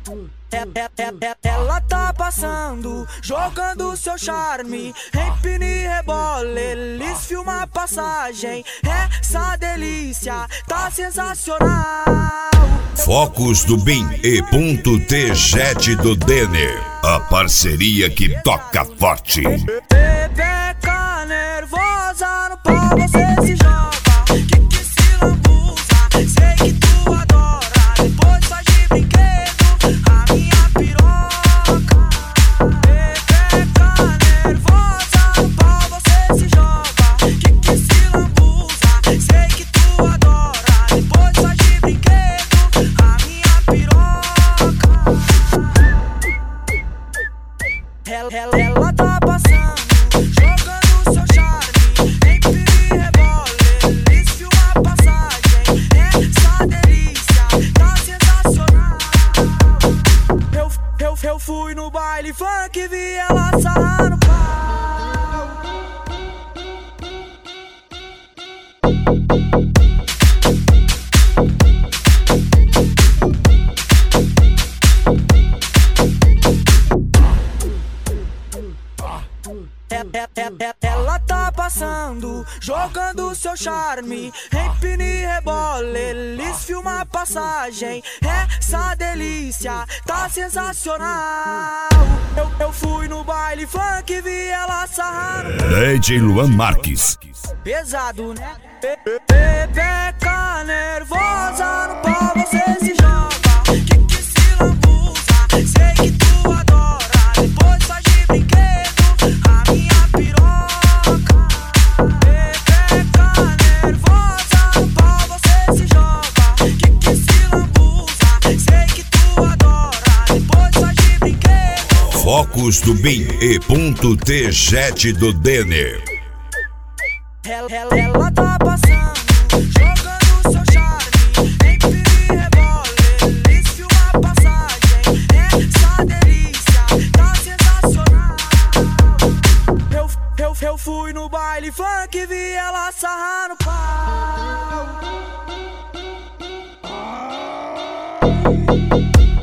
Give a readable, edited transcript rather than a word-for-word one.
Ela tá passando, jogando seu charme, empina e rebola, eles filmam a passagem. Essa delícia tá sensacional. Focos do Bim e ponto T-Jet do Denner, a parceria que toca forte. Bebeca nervosa, no pau você se joga, que se lambuza, sei que tu adora, depois faz de brinquedo a minha piroca. Bebeca nervosa, no pau você se joga, que se lambuza, sei que tu adora, depois faz de brinquedo a minha piroca. Ela tá passando, jogando seu charme, empina e rebola, eles filmam a passagem. Essa delícia tá sensacional. Eu fui no baile funk e vi ela sarrar no pau. Ela tá passando, jogando seu charme, empina e rebola, eles filmam a passagem. Essa delícia tá sensacional. Eu fui no baile funk e vi ela sarrar no pau. DJ Luan Marques. Pesado, né? Bebeca nervosa, no pau você se joga, que se lambuza, sei que tu adora, depois faz de brinquedo a minha piroca. Bebeca nervosa, no pau você se joga, que se lambuza, sei que tu adora, depois faz de brinquedo. Focos do Bim e ponto T-Jet do Denner. Ela tá passando, jogando seu charme, empina e rebola, eles filmam a passagem. Essa delícia tá sensacional. Eu fui no baile funk e vi ela sarrar no pau.